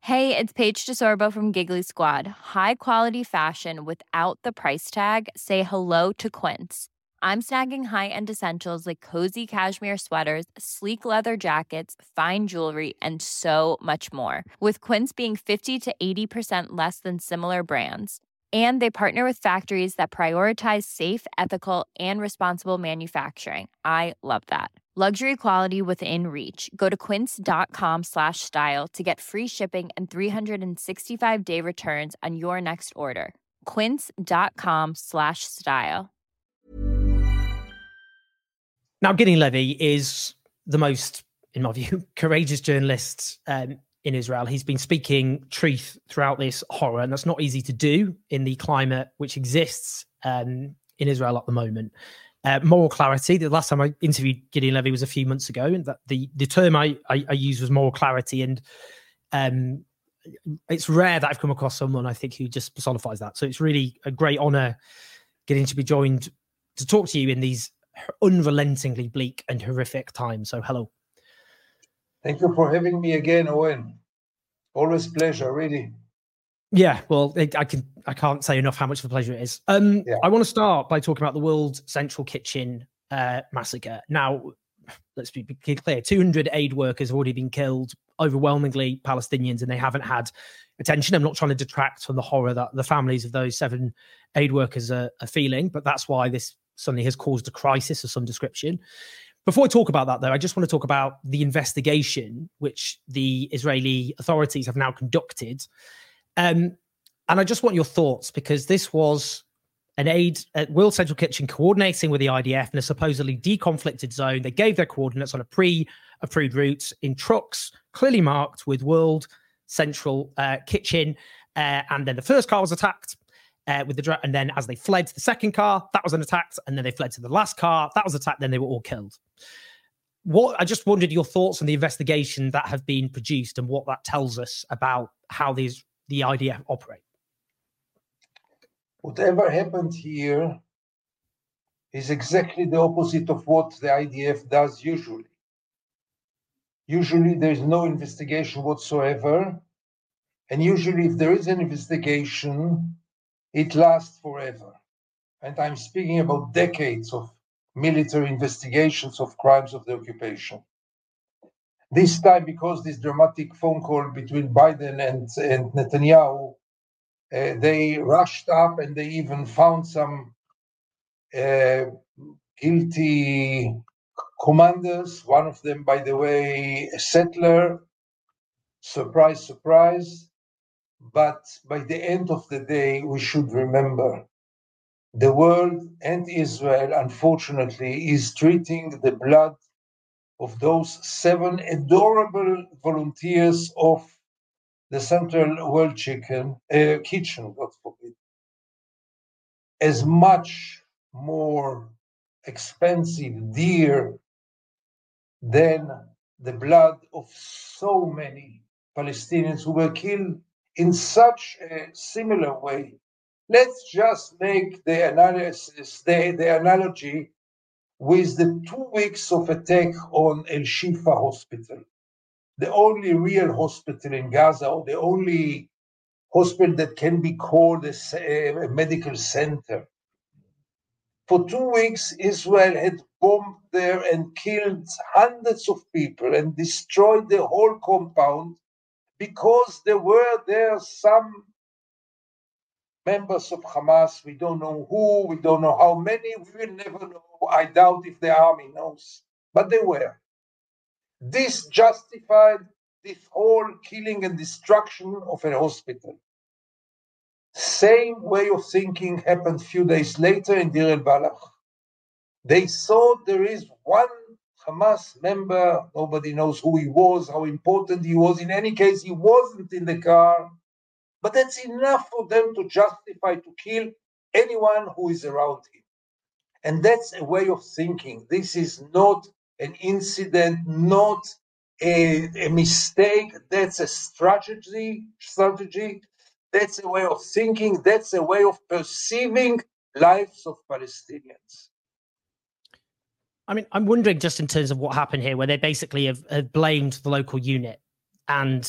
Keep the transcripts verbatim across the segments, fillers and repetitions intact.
Hey, it's Paige DeSorbo from Giggly Squad. High quality fashion without the price tag. Say hello to Quince. I'm snagging high-end essentials like cozy cashmere sweaters, sleek leather jackets, fine jewelry, and so much more. With Quince being fifty to eighty percent less than similar brands. And they partner with factories that prioritize safe, ethical, and responsible manufacturing. I love that. Luxury quality within reach. Go to quince.com slash style to get free shipping and three sixty-five day returns on your next order. Quince.com slash style. Now, Gideon Levy is the most, in my view, courageous journalist um, in Israel. He's been speaking truth throughout this horror, and that's not easy to do in the climate which exists um, in Israel at the moment. Uh, moral clarity. The last time I interviewed Gideon Levy was a few months ago, and that the the term I, I, I used was moral clarity. And um, it's rare that I've come across someone I think who just personifies that. So it's really a great honor getting to be joined to talk to you in these unrelentingly bleak and horrific times. So hello. Thank you for having me again, Owen. Always pleasure, really. Yeah, well, I can I can't say enough how much of a pleasure it is. Um, yeah. I want to start by talking about the World Central Kitchen uh, massacre. Now, let's be clear: two hundred aid workers have already been killed, overwhelmingly Palestinians, and they haven't had attention. I'm not trying to detract from the horror that the families of those seven aid workers are, are feeling, but that's why this suddenly has caused a crisis of some description. Before I talk about that, though, I just want to talk about the investigation which the Israeli authorities have now conducted. Um, and I just want your thoughts, because this was an aid at World Central Kitchen coordinating with the I D F in a supposedly deconflicted zone. They gave their coordinates on a pre-approved route in trucks, clearly marked with World Central uh, Kitchen. Uh, and then the first car was attacked uh, with the dra- and then as they fled to the second car, that was an attack. And then they fled to the last car, that was attacked. Then they were all killed. What I just wondered your thoughts on the investigation that have been produced and what that tells us about how these the I D F operate. Whatever happened here is exactly the opposite of what the I D F does usually. Usually there is no investigation whatsoever. And usually if there is an investigation, it lasts forever. And I'm speaking about decades of military investigations of crimes of the occupation. This time, because this dramatic phone call between Biden and, and Netanyahu, uh, they rushed up and they even found some uh, guilty commanders. One of them, by the way, a settler. Surprise, surprise. But by the end of the day, we should remember the world and Israel, unfortunately, is treating the blood of those seven adorable volunteers of the Central World Chicken, uh, Kitchen, God forbid, as much more expensive, dear than the blood of so many Palestinians who were killed in such a similar way. Let's just make the analysis, the, the analogy with the two weeks of attack on El Shifa Hospital, the only real hospital in Gaza, or the only hospital that can be called a, a medical center. For two weeks, Israel had bombed there and killed hundreds of people and destroyed the whole compound because there were there some members of Hamas. We don't know who, we don't know how many, we will never know. I doubt if the army knows, but they were. This justified this whole killing and destruction of a hospital. Same way of thinking happened a few days later in Deir el-Balach. They saw there is one Hamas member, nobody knows who he was, how important he was. In any case, he wasn't in the car, but that's enough for them to justify to kill anyone who is around him. And that's a way of thinking. This is not an incident, not a, a mistake. That's a strategy, strategy. That's a way of thinking. That's a way of perceiving lives of Palestinians. I mean, I'm wondering just in terms of what happened here, where they basically have, have blamed the local unit and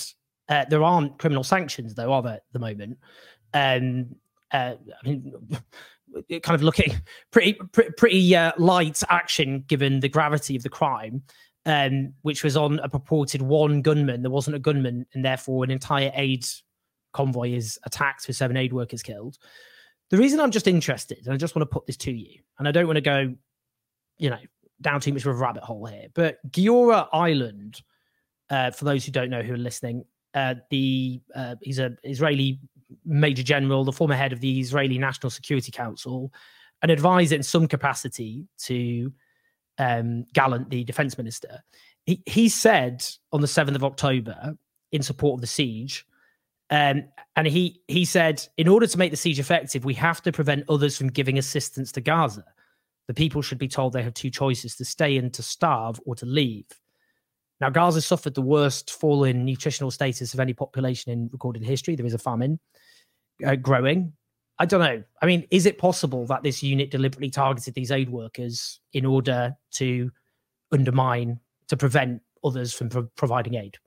Uh, there aren't criminal sanctions, though, are there, at the moment? Um, uh, I mean, kind of looking pretty pretty, pretty uh, light action given the gravity of the crime, um, which was on a purported one gunman. There wasn't a gunman, and therefore an entire aid convoy is attacked with seven aid workers killed. The reason I'm just interested, and I just want to put this to you, and I don't want to go, you know, down too much of a rabbit hole here, but Giora Island, uh, for those who don't know who are listening, uh, the uh, he's an Israeli major general, the former head of the Israeli National Security Council, an advisor in some capacity to um, Gallant, the defense minister. He, he said on the seventh of October in support of the siege, um, and he he said, in order to make the siege effective, we have to prevent others from giving assistance to Gaza. The people should be told they have two choices: to stay and to starve, or to leave. Now, Gaza suffered the worst fall in nutritional status of any population in recorded history. There is a famine uh, growing. I don't know. I mean, is it possible that this unit deliberately targeted these aid workers in order to undermine, to prevent others from pro- providing aid?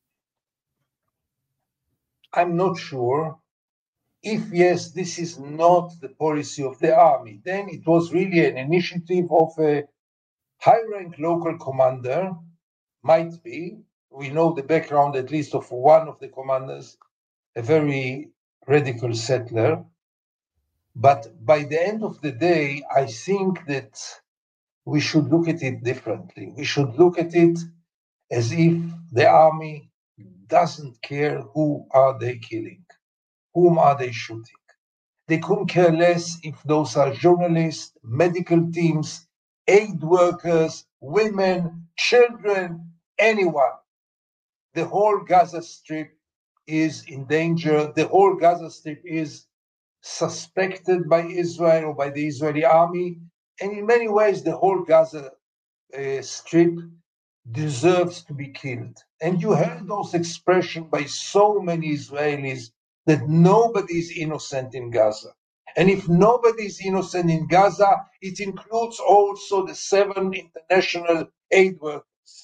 I'm not sure. If yes, this is not the policy of the army, then it was really an initiative of a high-rank local commander. Might be. We know the background, at least, of one of the commanders, a very radical settler. But by the end of the day, I think that we should look at it differently. We should look at it as if the army doesn't care who are they killing, whom are they shooting. They couldn't care less if those are journalists, medical teams, aid workers, women, children, anyone. The whole Gaza Strip is in danger. The whole Gaza Strip is suspected by Israel or by the Israeli army. And in many ways, the whole Gaza uh, Strip deserves to be killed. And you heard those expressions by so many Israelis that nobody is innocent in Gaza. And if nobody is innocent in Gaza, it includes also the seven international aid workers.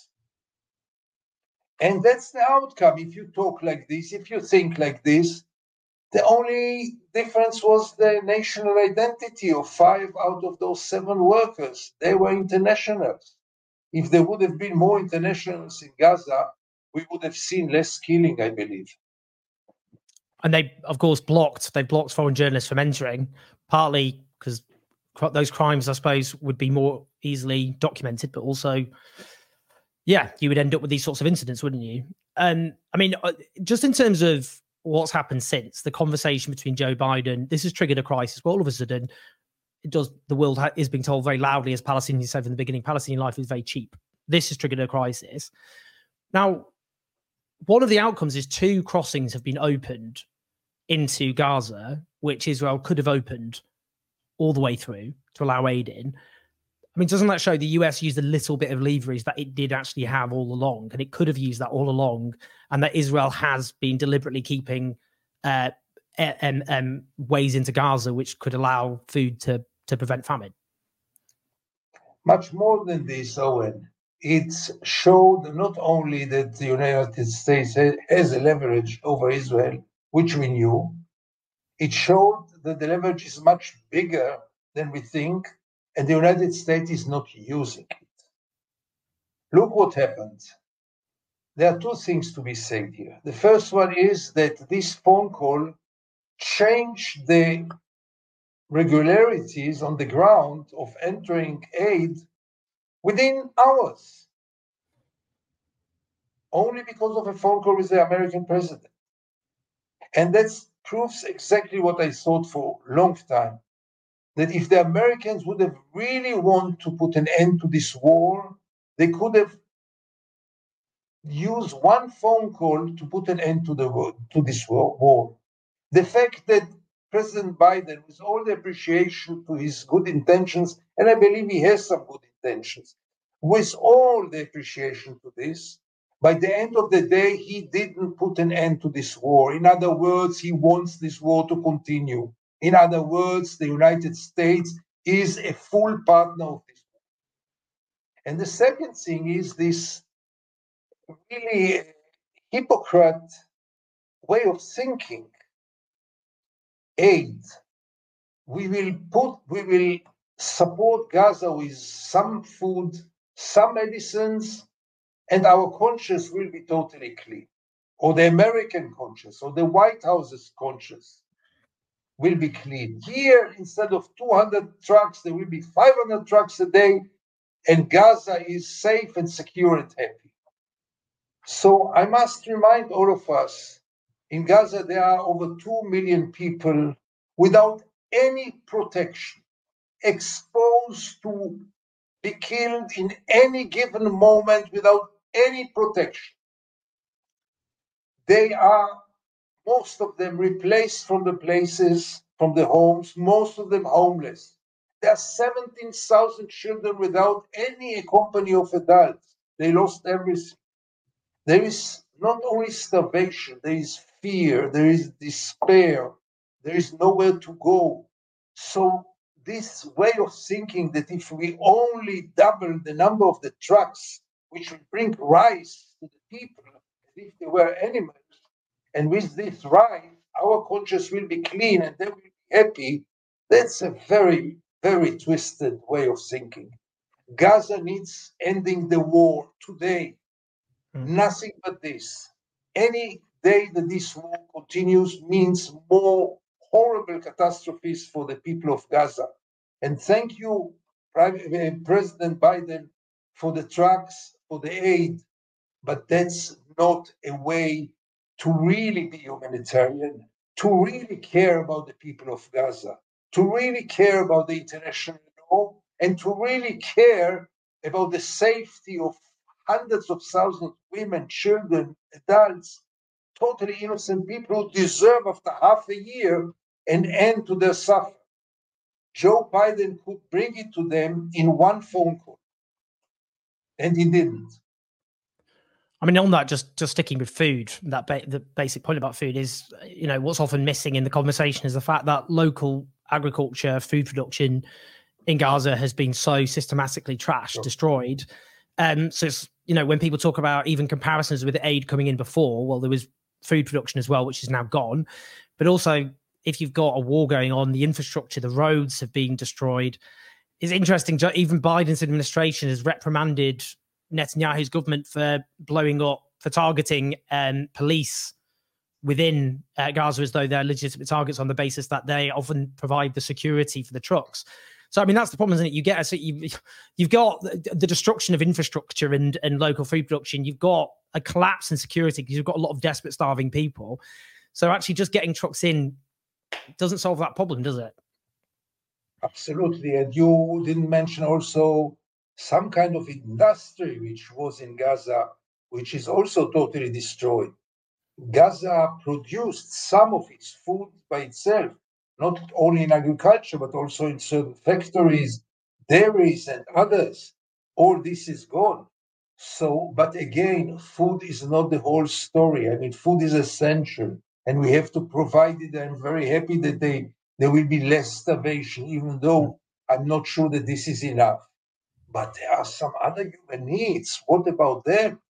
And that's the outcome. If you talk like this, if you think like this, the only difference was the national identity of five out of those seven workers. They were internationals. If there would have been more internationals in Gaza, we would have seen less killing, I believe. And they, of course, blocked, they blocked foreign journalists from entering, partly because those crimes, I suppose, would be more easily documented, but also, yeah, you would end up with these sorts of incidents, wouldn't you? And I mean, just in terms of what's happened since, the conversation between Joe Biden, this has triggered a crisis. Well, all of a sudden, it does, the world ha- is being told very loudly, as Palestinians said from the beginning, Palestinian life is very cheap. This has triggered a crisis. Now, one of the outcomes is two crossings have been opened into Gaza, which Israel could have opened all the way through to allow aid in. I mean, doesn't that show the U S used a little bit of leverage that it did actually have all along, and it could have used that all along, and that Israel has been deliberately keeping uh, um, um, ways into Gaza which could allow food to, to prevent famine? Much more than this, Owen. It showed not only that the United States has a leverage over Israel, which we knew, it showed that the leverage is much bigger than we think, and the United States is not using it. Look what happened. There are two things to be said here. The first one is that this phone call changed the regularities on the ground of entering aid within hours, only because of a phone call with the American president. And that proves exactly what I thought for a long time, that if the Americans would have really wanted to put an end to this war, they could have used one phone call to put an end to the war, to this war. The fact that President Biden, with all the appreciation to his good intentions, and I believe he has some good intentions, with all the appreciation to this, by the end of the day, he didn't put an end to this war. In other words, he wants this war to continue. In other words, the United States is a full partner of this war. And the second thing is this really hypocrite way of thinking aid, we will put, we will support Gaza with some food, some medicines, and our conscience will be totally clean. Or the American conscience, or the White House's conscience will be clean. Here, instead of two hundred trucks, there will be five hundred trucks a day, and Gaza is safe and secure and happy. So I must remind all of us, in Gaza, there are over two million people without any protection, exposed to be killed in any given moment without any protection. They are, most of them, replaced from the places, from the homes, most of them homeless. There are seventeen thousand children without any accompany of adults. They lost everything. There is not only starvation, there is fear, there is despair, there is nowhere to go. So this way of thinking that if we only double the number of the trucks, which will bring rice to the people, as if they were animals, and with this rice, our conscience will be clean and they will be happy, that's a very, very twisted way of thinking. Gaza needs ending the war today. Mm. Nothing but this. Any day that this war continues means more horrible catastrophes for the people of Gaza. And thank you, President Biden, for the trucks, for the aid, but that's not a way to really be humanitarian, to really care about the people of Gaza, to really care about the international law, and to really care about the safety of hundreds of thousands of women, children, adults, totally innocent people who deserve after half a year an end to their suffering. Joe Biden could bring it to them in one phone call, and he didn't. I mean, on that, just just sticking with food, that ba- the basic point about food is, you know, what's often missing in the conversation is the fact that local agriculture, food production in Gaza has been so systematically trashed, sure. destroyed. Um, so, it's, you know, when people talk about even comparisons with aid coming in before, well, there was food production as well, which is now gone. But also, if you've got a war going on, the infrastructure, the roads have been destroyed. It's interesting, even Biden's administration has reprimanded Netanyahu's government for blowing up, for targeting um, police within uh, Gaza as though they're legitimate targets on the basis that they often provide the security for the trucks. So, I mean, that's the problem, isn't it? You get, so you, you've got the, the destruction of infrastructure and, and local food production. You've got a collapse in security because you've got a lot of desperate, starving people. So actually just getting trucks in doesn't solve that problem, does it? Absolutely. And you didn't mention also some kind of industry which was in Gaza, which is also totally destroyed. Gaza produced some of its food by itself, not only in agriculture, but also in certain factories, dairies, and others. All this is gone. So, but again, food is not the whole story. I mean, food is essential, and we have to provide it. I'm very happy that they, there will be less starvation, even though I'm not sure that this is enough. But there are some other human needs. What about them?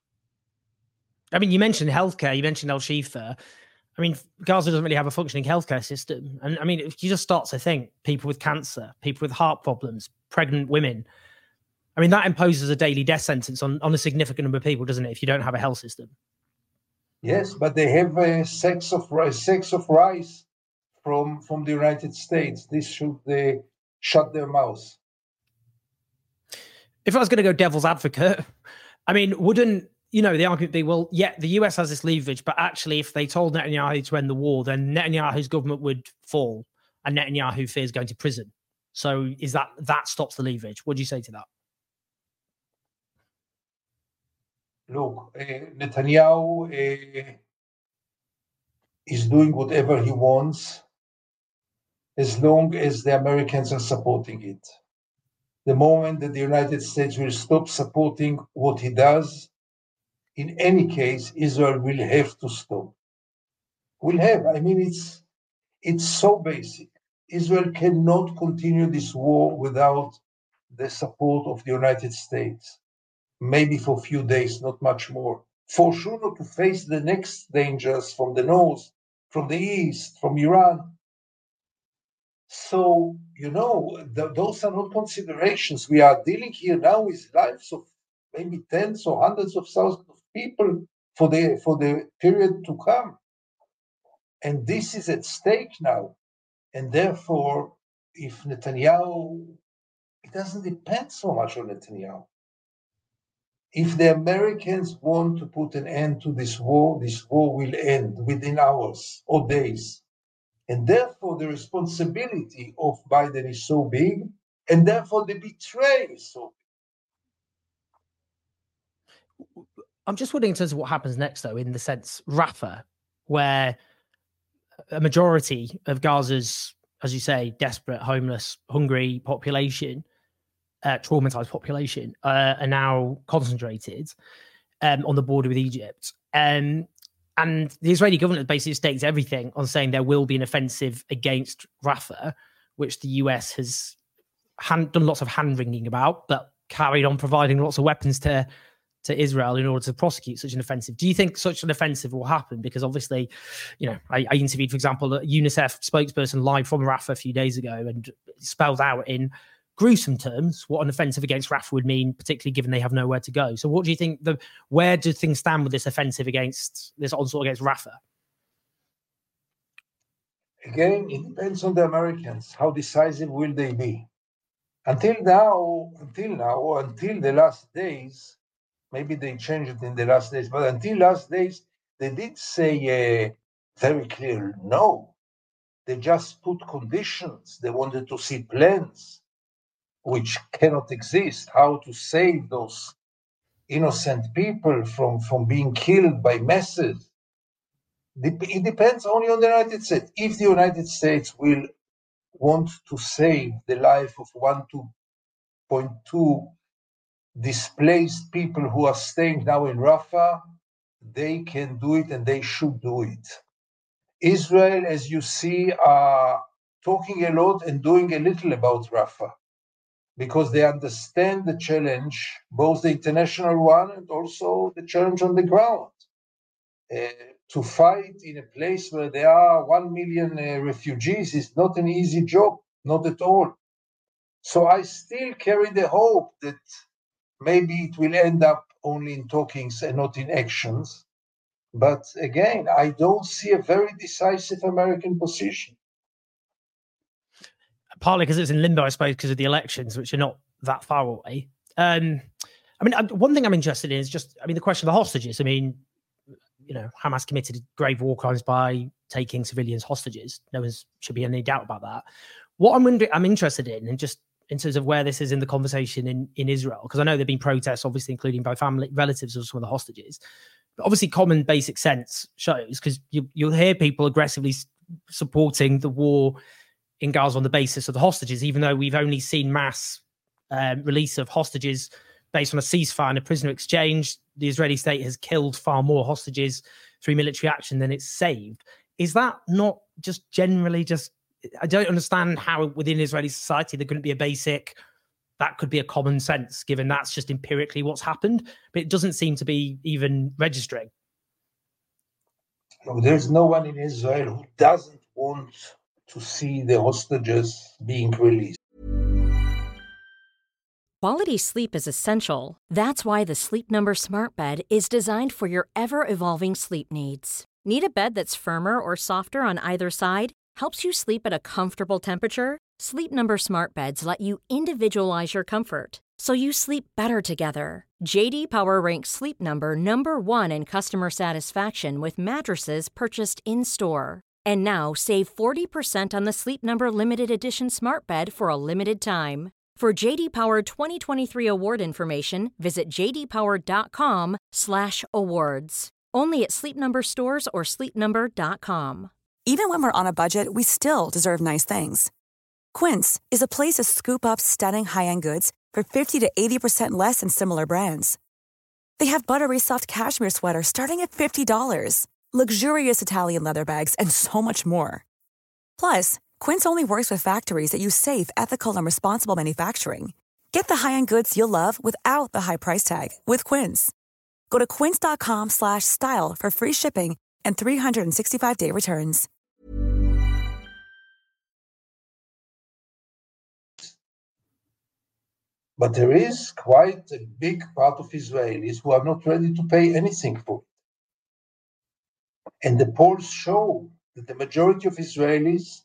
I mean, you mentioned healthcare. You mentioned Al-Shifa. I mean, Gaza doesn't really have a functioning healthcare system. And I mean, if you just start to think, people with cancer, people with heart problems, pregnant women, I mean, that imposes a daily death sentence on, on a significant number of people, doesn't it, if you don't have a health system? Yes, but they have a sex of rice, sex of rice from, from the United States. This should uh, shut their mouths. If I was going to go devil's advocate, I mean, wouldn't, you know, the argument be, well, yeah, the U S has this leverage, but actually if they told Netanyahu to end the war, then Netanyahu's government would fall and Netanyahu fears going to prison. So is that, that stops the leverage? What do you say to that? Look, uh, Netanyahu uh, is doing whatever he wants as long as the Americans are supporting it. The moment that the United States will stop supporting what he does, in any case, Israel will have to stop. Will have. I mean, it's it's so basic. Israel cannot continue this war without the support of the United States. Maybe for a few days, not much more. for sure not to face the next dangers from the north, from the east, from Iran. So, you know, th- those are not considerations. We are dealing here now with lives of maybe tens or hundreds of thousands of people for the for the period to come. And this is at stake now. And therefore, if Netanyahu, it doesn't depend so much on Netanyahu. If the Americans want to put an end to this war, this war will end within hours or days. And therefore, the responsibility of Biden is so big, and therefore the betrayal is so big. I'm just wondering in terms of what happens next, though, in the sense Rafah, where a majority of Gaza's, as you say, desperate, homeless, hungry population, uh, traumatized population, uh, are now concentrated um, on the border with Egypt. Um, and the Israeli government basically stakes everything on saying there will be an offensive against Rafah, which the U S has hand, done lots of hand-wringing about, but carried on providing lots of weapons to to Israel in order to prosecute such an offensive. Do you think such an offensive will happen? Because obviously, you know, I, I interviewed, for example, a UNICEF spokesperson live from Rafah a few days ago and spelled out in gruesome terms what an offensive against Rafah would mean, particularly given they have nowhere to go. So what do you think, the where do things stand with this offensive against, this onslaught against Rafah? Again, it depends on the Americans. How decisive will they be? Until now, until now, until the last days, maybe they changed it in the last days, but until last days, they did say a very clear no. They just put conditions. They wanted to see plans, which cannot exist, how to save those innocent people from, from being killed by masses. It depends only on the United States. If the United States will want to save the life of one point two displaced people who are staying now in Rafah, they can do it and they should do it. Israel, as you see, are talking a lot and doing a little about Rafah because they understand the challenge, both the international one and also the challenge on the ground. Uh, to fight in a place where there are one million uh, refugees is not an easy job, not at all. So I still carry the hope that maybe it will end up only in talkings and not in actions. But again, I don't see a very decisive American position. Partly because it's in limbo, I suppose, because of the elections, which are not that far away. Um, I mean, one thing I'm interested in is just, I mean, the question of the hostages. I mean, you know, Hamas committed grave war crimes by taking civilians hostages. No one should be any doubt about that. What I'm wondering, I'm interested in, and just in terms of where this is in the conversation in, in Israel, because I know there have been protests, obviously, including by family relatives of some of the hostages. But obviously, common basic sense shows, because you, you'll hear people aggressively supporting the war in Gaza on the basis of the hostages, even though we've only seen mass um, release of hostages based on a ceasefire and a prisoner exchange. The Israeli state has killed far more hostages through military action than it's saved. Is that not just generally just, I don't understand how within Israeli society there couldn't be a basic, that could be a common sense, given that's just empirically what's happened, but it doesn't seem to be even registering. No, there's no one in Israel who doesn't want to see the hostages being released. Quality sleep is essential. That's why the Sleep Number Smart Bed is designed for your ever-evolving sleep needs. Need a bed that's firmer or softer on either side? Helps you sleep at a comfortable temperature? Sleep Number Smart Beds let you individualize your comfort, so you sleep better together. J D Power ranks Sleep Number number one in customer satisfaction with mattresses purchased in-store. And now save forty percent on the Sleep Number Limited Edition Smart Bed for a limited time. For J D Power twenty twenty-three award information, visit j d power dot com slash awards. Only at Sleep Number stores or sleep number dot com. Even when we're on a budget, we still deserve nice things. Quince is a place to scoop up stunning high-end goods for fifty to eighty percent less than similar brands. They have buttery soft cashmere sweaters starting at fifty dollars, luxurious Italian leather bags, and so much more. Plus, Quince only works with factories that use safe, ethical, and responsible manufacturing. Get the high-end goods you'll love without the high price tag with Quince. Go to quince.com slash style for free shipping and three sixty-five day returns. But there is quite a big part of Israelis who are not ready to pay anything for it. And the polls show that the majority of Israelis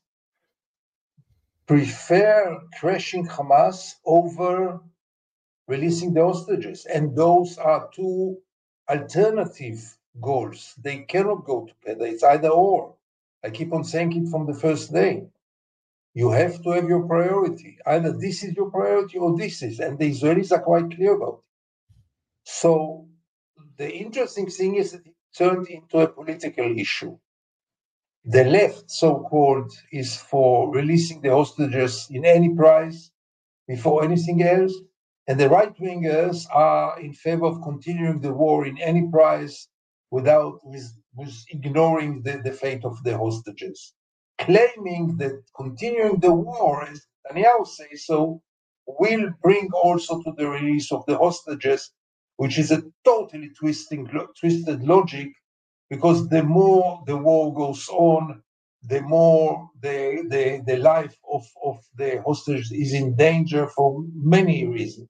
prefer crashing Hamas over releasing the hostages. And those are two alternative goals. They cannot go together. It's either or. I keep on saying it from the first day. You have to have your priority. Either this is your priority or this is. And the Israelis are quite clear about it. So the interesting thing is that it turned into a political issue. The left, so-called, is for releasing the hostages in any price before anything else. And the right-wingers are in favor of continuing the war in any price without with, with ignoring the, the fate of the hostages, claiming that continuing the war, as Netanyahu says so, will bring also to the release of the hostages, which is a totally twisting, twisted logic, because the more the war goes on, the more the, the, the life of, of the hostages is in danger for many reasons.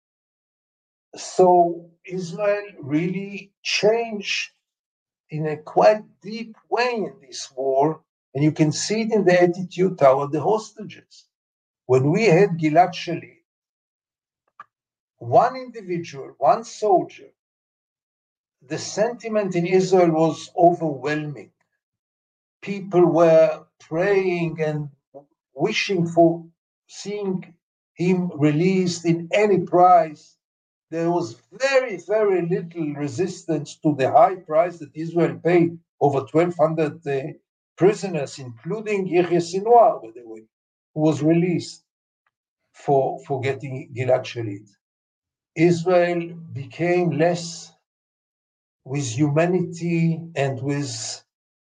So Israel really changed in a quite deep way in this war, and you can see it in the attitude toward the hostages. When we had Gilad Shalit, one individual, one soldier, the sentiment in Israel was overwhelming. People were praying and wishing for seeing him released in any price. There was very, very little resistance to the high price that Israel paid, over twelve hundred uh, prisoners, including Yahya Sinwar, by the way, who was released for, for getting Gilad Shalit. Israel became less with humanity and with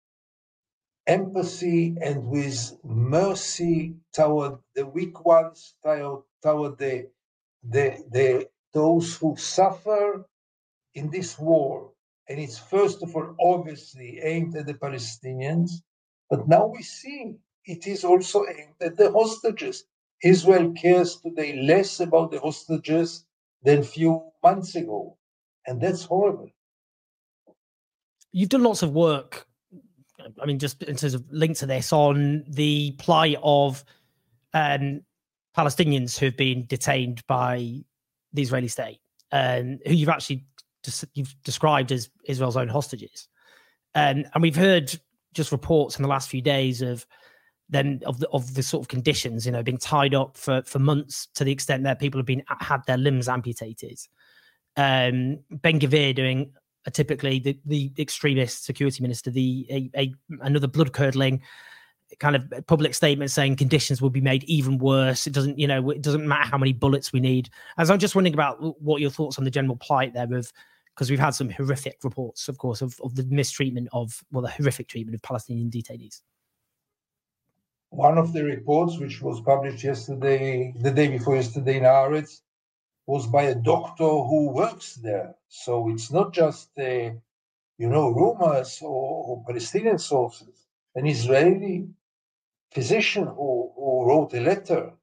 empathy and with mercy toward the weak ones, toward, toward the, the, the, those who suffer in this war. And it's first of all obviously aimed at the Palestinians, but now we see it is also aimed at the hostages. Israel cares today less about the hostages than a few months ago, and that's horrible. You've done lots of work, I mean, just in terms of link to this, on the plight of um, Palestinians who have been detained by the Israeli state, um, who you've actually des- you've described as Israel's own hostages. Um, and we've heard just reports in the last few days of them of the of the sort of conditions, you know, being tied up for, for months, to the extent that people have been had their limbs amputated. Um, Ben-Gvir doing a typically the, the extremist security minister, the a, a another blood-curdling kind of public statement saying conditions will be made even worse. It doesn't, you know, it doesn't matter how many bullets we need. As I'm just wondering about what your thoughts on the general plight there of, because we've had some horrific reports, of course, of, of the mistreatment of, well, the horrific treatment of Palestinian detainees. One of the reports, which was published yesterday, the day before yesterday in Haaretz, was by a doctor who works there. So it's not just, uh, you know, rumors or, or Palestinian sources. An Israeli physician who, who wrote a letter.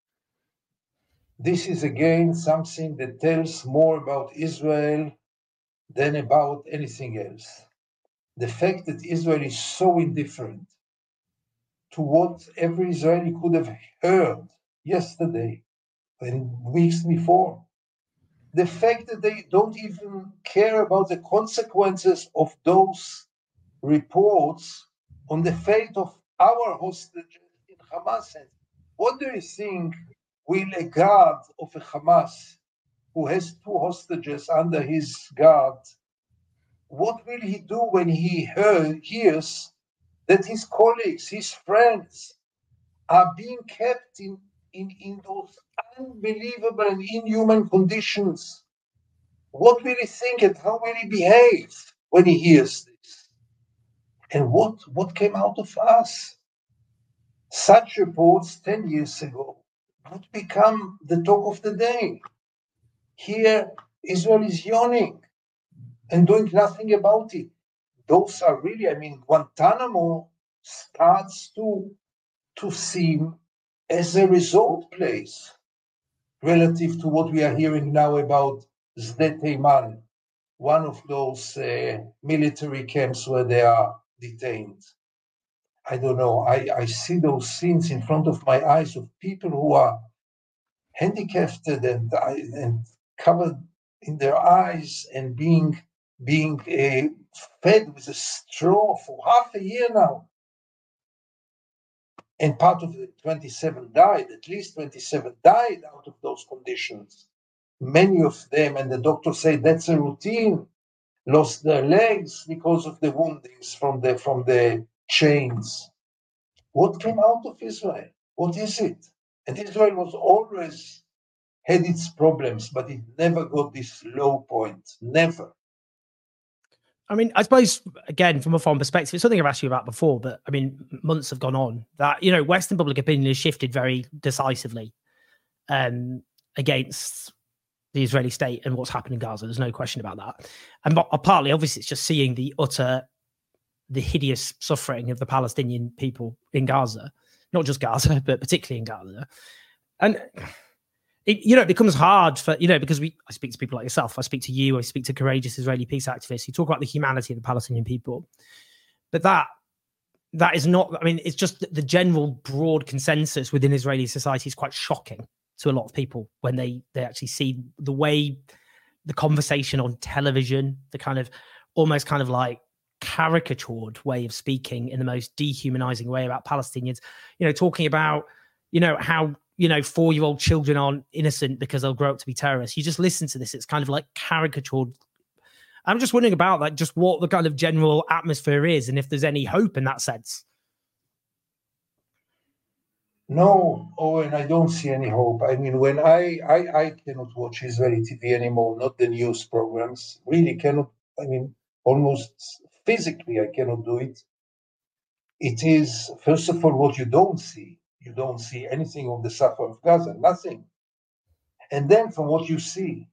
This is again something that tells more about Israel than about anything else. The fact that Israel is so indifferent to what every Israeli could have heard yesterday and weeks before. The fact that they don't even care about the consequences of those reports on the fate of our hostages in Hamas. What do you think will a guard of a Hamas who has two hostages under his guard, what will he do when he heard, hears that his colleagues, his friends are being kept in, in, in those unbelievable and inhuman conditions? What will he think and how will he behave when he hears this? And what, what came out of us? Such reports ten years ago would become the talk of the day. Here, Israel is yawning. and doing nothing about it. Those are really, I mean, Guantanamo starts to, to seem as a resort place relative to what we are hearing now about Sde Teiman, one of those uh, military camps where they are detained. I don't know, I, I see those scenes in front of my eyes of people who are handicapped and, and covered in their eyes and being, being uh, fed with a straw for half a year now. And part of the twenty-seven died, at least twenty-seven died out of those conditions. Many of them, and the doctor said that's a routine, lost their legs because of the woundings from the, from the chains. What came out of Israel? What is it? And Israel was always had its problems, but it never got this low point. Never. I mean, I suppose, again, from a foreign perspective, it's something I've asked you about before, but I mean, months have gone on that, you know, Western public opinion has shifted very decisively um, against the Israeli state and what's happened in Gaza. There's no question about that. And partly, obviously, it's just seeing the utter, the hideous suffering of the Palestinian people in Gaza, not just Gaza, but particularly in Gaza. And it, you know, it becomes hard for, you know, because we, I speak to people like yourself, I speak to you, I speak to courageous Israeli peace activists, you talk about the humanity of the Palestinian people. But that, that is not, I mean, it's just the general broad consensus within Israeli society is quite shocking to a lot of people when they, they actually see the way the conversation on television, the kind of almost kind of like caricatured way of speaking in the most dehumanizing way about Palestinians, you know, talking about, you know, how, you know, four-year-old children aren't innocent because they'll grow up to be terrorists. You just listen to this, it's kind of like caricatured. I'm just wondering about like just what the kind of general atmosphere is and if there's any hope in that sense. No, Owen, I don't see any hope. I mean, when I, I, I cannot watch Israeli T V anymore, not the news programs, really cannot, I mean, almost physically I cannot do it. It is, first of all, what you don't see. You don't see anything of the suffering of Gaza, nothing. And then from what you see,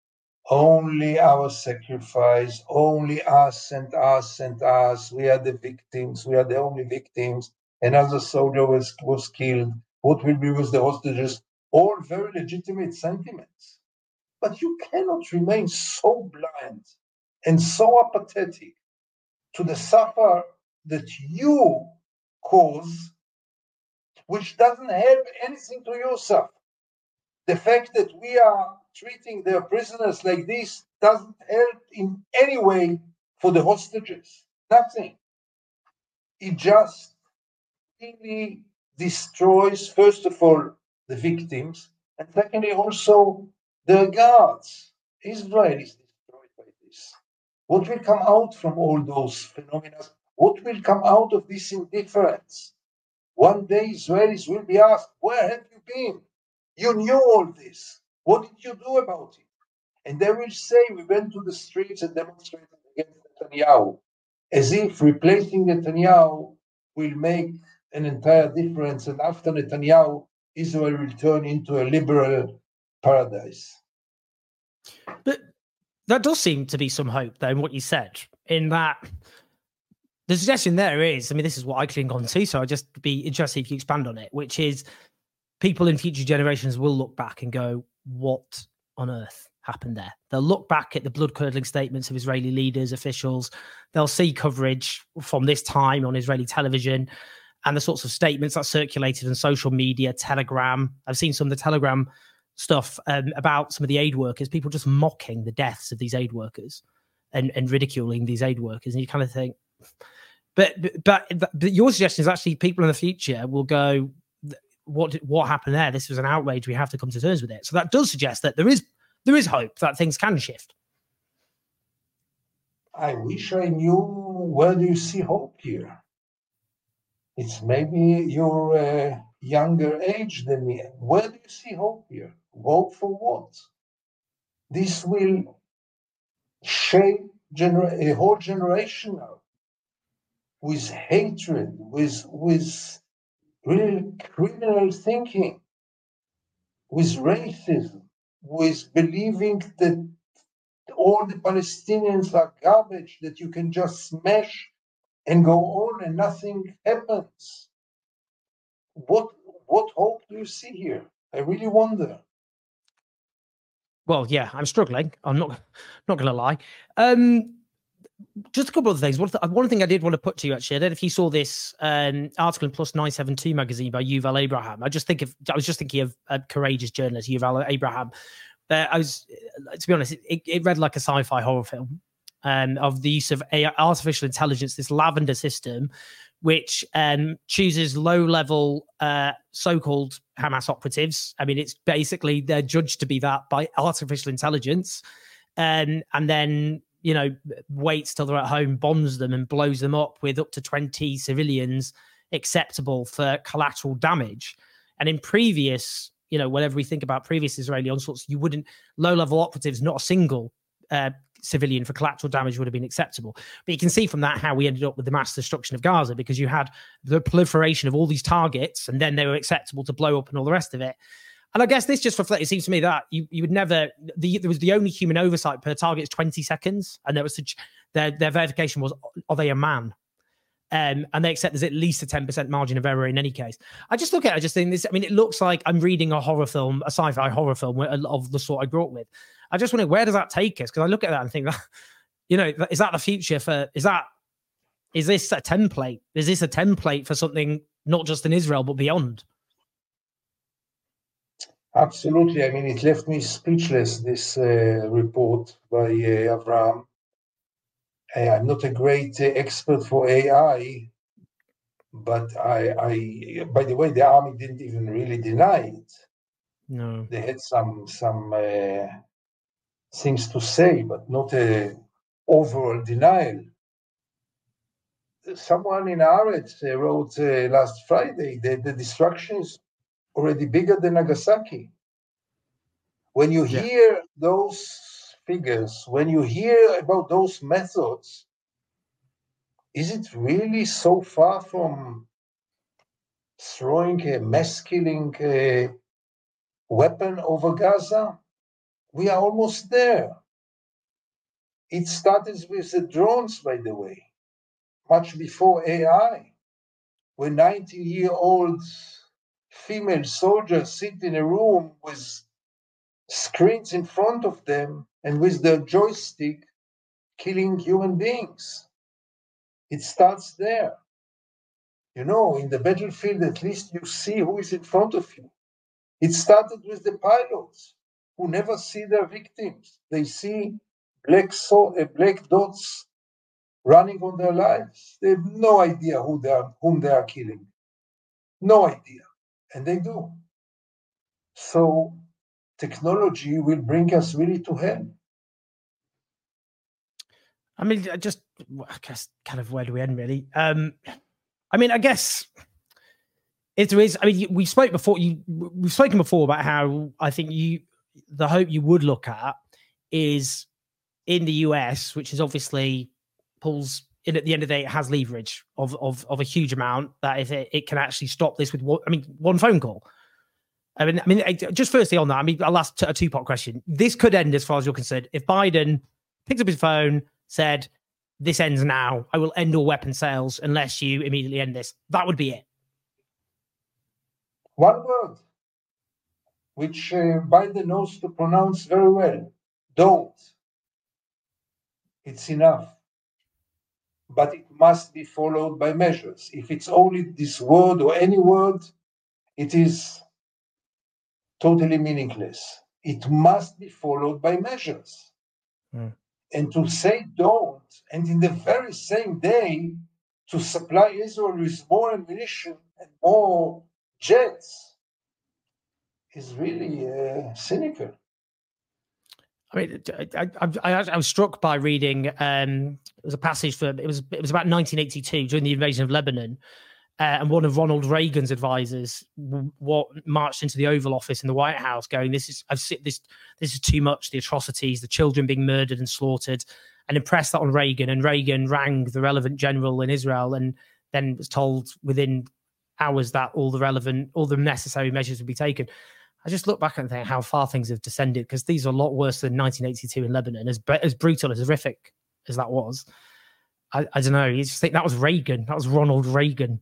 only our sacrifice, only us and us and us. We are the victims. We are the only victims. Another soldier was, was killed. What will be with the hostages? All very legitimate sentiments. But you cannot remain so blind and so apathetic to the suffer that you cause, which doesn't help anything to yourself. The fact that we are treating their prisoners like this doesn't help in any way for the hostages. Nothing. It just really destroys, first of all, the victims, and secondly, also the guards. Israel is destroyed by this. What will come out from all those phenomena? What will come out of this indifference? One day Israelis will be asked, where have you been? You knew all this. What did you do about it? And they will say, we went to the streets and demonstrated against Netanyahu, as if replacing Netanyahu will make an entire difference. And after Netanyahu, Israel will turn into a liberal paradise. But that does seem to be some hope, though, in what you said, in that the suggestion there is, I mean, this is what I cling on to, so I'd just be interested if you expand on it, which is people in future generations will look back and go, what on earth happened there? They'll look back at the blood-curdling statements of Israeli leaders, officials. They'll see coverage from this time on Israeli television and the sorts of statements that circulated on social media, Telegram. I've seen some of the Telegram stuff um, about some of the aid workers, people just mocking the deaths of these aid workers and, and ridiculing these aid workers. And you kind of think, but, but, but your suggestion is actually people in the future will go, what what happened there? This was an outrage. We have to come to terms with it. So that does suggest that there is there is hope that things can shift. I wish I knew where do you see hope here. It's maybe you're a younger age than me. Where do you see hope here? Hope for what? This will shape gener- a whole generation now with hatred, with with real criminal thinking, with racism, with believing that all the Palestinians are garbage that you can just smash and go on and nothing happens. What what hope do you see here? I really wonder. Well, yeah, I'm struggling. I'm not not going to lie. Um, just a couple of things. One, th- one thing I did want to put to you, actually, I don't know if you saw this um, article in Plus nine seventy-two magazine by Yuval Abraham. I just think of, I was just thinking of a courageous journalist, Yuval Abraham. Uh, I was, to be honest, it, it read like a sci-fi horror film um, of the use of A I, artificial intelligence, this lavender system, which um, chooses low-level uh, so-called Hamas operatives. I mean, it's basically they're judged to be that by artificial intelligence, um, and then, you know, waits till they're at home, bombs them and blows them up with up to twenty civilians acceptable for collateral damage. And in previous, you know, whenever we think about previous Israeli onslaughts, you wouldn't, low-level operatives, not a single uh, civilian for collateral damage would have been acceptable. But you can see from that how we ended up with the mass destruction of Gaza, because you had the proliferation of all these targets and then they were acceptable to blow up and all the rest of it. And I guess this just reflects, it seems to me that you, you would never, the, there was the only human oversight per target is twenty seconds. And there was such, their, their verification was, are they a man? Um, and they accept there's at least a ten percent margin of error in any case. I just look at it, I just think this, I mean, it looks like I'm reading a horror film, a sci-fi horror film of the sort I grew up with. I just wonder, where does that take us? Because I look at that and think, that, you know, is that the future for, is that, is this a template? Is this a template for something not just in Israel, but beyond? Absolutely. I mean, it left me speechless, this uh, report by uh, Avraham. I'm not a great uh, expert for A I, but I, I, by the way, the army didn't even really deny it. No. They had some some uh, things to say, but not a overall denial. Someone in Haaretz uh, wrote uh, last Friday that the destruction is already bigger than Nagasaki. When you Yeah. hear those figures, when you hear about those methods, is it really so far from throwing a mass-killing uh, weapon over Gaza? We are almost there. It started with the drones, by the way, much before A I, when nineteen-year-old female soldiers sit in a room with screens in front of them and with their joystick killing human beings. It starts there. You know, in the battlefield, at least you see who is in front of you. It started with the pilots who never see their victims. They see black, so, uh, black dots running on their lives. They have no idea who they are, whom they are killing. No idea. And they do. So technology will bring us really to hell. I mean, I just, I guess, kind of where do we end, really? Um, I mean, I guess if there is, I mean, we spoke before, you, we've spoken before about how I think you, the hope you would look at is in the U S, which is obviously pulls in at the end of the day, it has leverage of of, of a huge amount, that if it, it can actually stop this with one, I mean, one phone call. I mean, I mean, just firstly on that, I mean, I'll ask a two-part question. This could end, as far as you're concerned, if Biden picked up his phone, said, this ends now, I will end all weapon sales unless you immediately end this. That would be it. One word, which uh, Biden knows to pronounce very well. Don't. It's enough. But it must be followed by measures. If it's only this word or any word, it is totally meaningless. It must be followed by measures. Mm. And to say don't, and in the very same day, to supply Israel with more ammunition and more jets, is really uh, cynical. I mean, I, I, I was struck by reading. Um, it was a passage from it was it was about nineteen eighty-two during the invasion of Lebanon, uh, and one of Ronald Reagan's advisors what marched into the Oval Office in the White House, going, "This is I've seen this. This is too much. The atrocities, the children being murdered and slaughtered," and impressed that on Reagan. And Reagan rang the relevant general in Israel, and then was told within hours that all the relevant, all the necessary measures would be taken. I just look back and think how far things have descended, because these are a lot worse than nineteen eighty-two in Lebanon, as as brutal, as horrific as that was. I, I don't know. You just think that was Reagan. That was Ronald Reagan.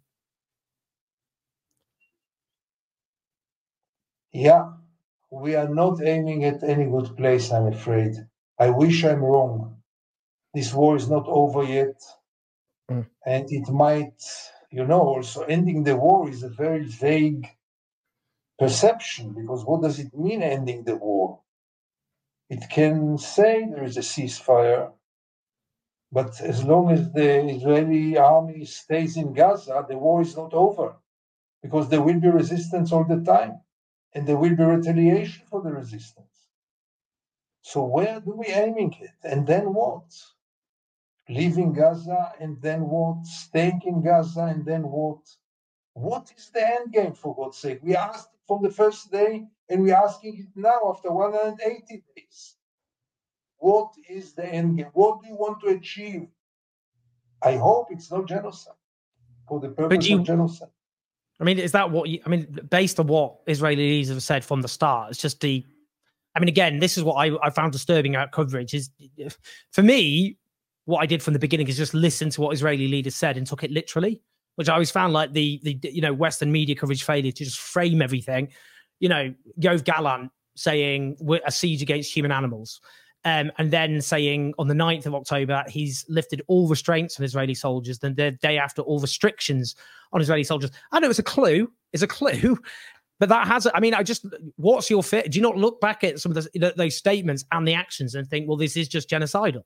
Yeah, we are not aiming at any good place, I'm afraid. I wish I'm wrong. This war is not over yet. Mm. And it might, you know, also ending the war is a very vague perception, because what does it mean, ending the war? It can say there is a ceasefire, but as long as the Israeli army stays in Gaza, the war is not over, because there will be resistance all the time, and there will be retaliation for the resistance. So where do we aiming at? And then what? Leaving Gaza, and then what? Staying in Gaza, and then what? What is the end game, for God's sake? We asked it from the first day, and we're asking it now after one hundred eighty days. What is the end game? What do you want to achieve? I hope it's not genocide, for the purpose you, of genocide. I mean, is that what you, I mean, based on what Israeli leaders have said from the start, it's just the, I mean, again, this is what I, I found disturbing about coverage is, for me, what I did from the beginning is just listen to what Israeli leaders said and took it literally, which I always found like the, the you know, Western media coverage failure to just frame everything. You know, Yoav Gallant saying we're a siege against human animals. Um, and then saying on the ninth of October, he's lifted all restraints on Israeli soldiers. Then the day after, all restrictions on Israeli soldiers. I know it's a clue. It's a clue. But that has, I mean, I just, what's your fit? Do you not look back at some of the, those statements and the actions and think, well, this is just genocidal?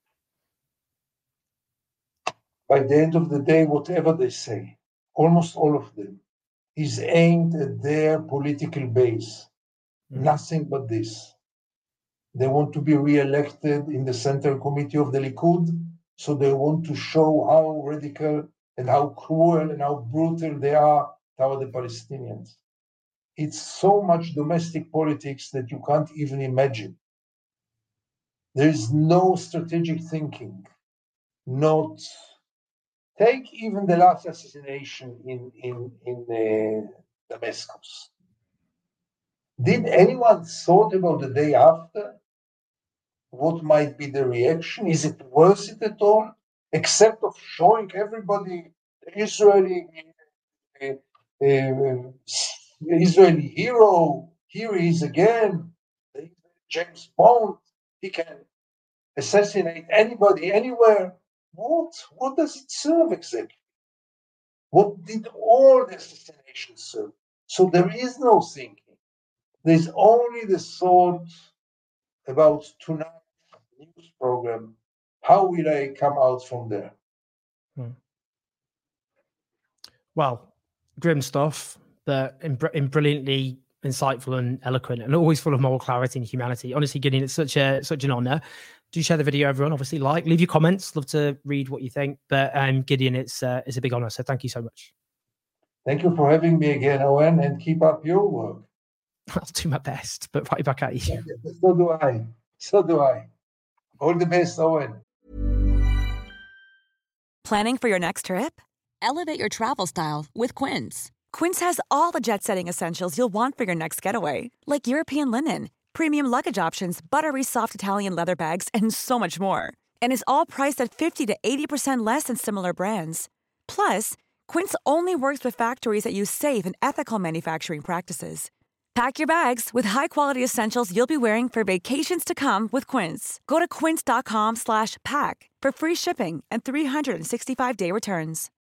By the end of the day, whatever they say, almost all of them, is aimed at their political base. Mm. Nothing but this. They want to be re-elected in the Central Committee of the Likud, so they want to show how radical and how cruel and how brutal they are toward the Palestinians. It's so much domestic politics that you can't even imagine. There is no strategic thinking. Not take even the last assassination in in in uh, Damascus. Did anyone thought about the day after? What might be the reaction? Is it worth it at all? Except of showing everybody the Israeli uh, uh, Israeli hero. Here he is again, James Bond. He can assassinate anybody, anywhere. What? What does it serve exactly? What did all the assassinations serve? So there is no thinking. There's only the thought about tonight's news program. How will I come out from there? Hmm. Well, grim stuff, but in, in brilliantly insightful and eloquent, and always full of moral clarity and humanity. Honestly, Gideon, it's such a such an honor. Do share the video, everyone. Obviously, like, leave your comments. Love to read what you think. But um, Gideon, it's uh, it's a big honor. So thank you so much. Thank you for having me again, Owen, and keep up your work. I'll do my best, but right back at you. So do I. So do I. All the best, Owen. Planning for your next trip? Elevate your travel style with Quince. Quince has all the jet-setting essentials you'll want for your next getaway, like European linen, premium luggage options, buttery soft Italian leather bags, and so much more. And is all priced at fifty to eighty percent less than similar brands. Plus, Quince only works with factories that use safe and ethical manufacturing practices. Pack your bags with high-quality essentials you'll be wearing for vacations to come with Quince. Go to quince.com slash pack for free shipping and three sixty-five day returns.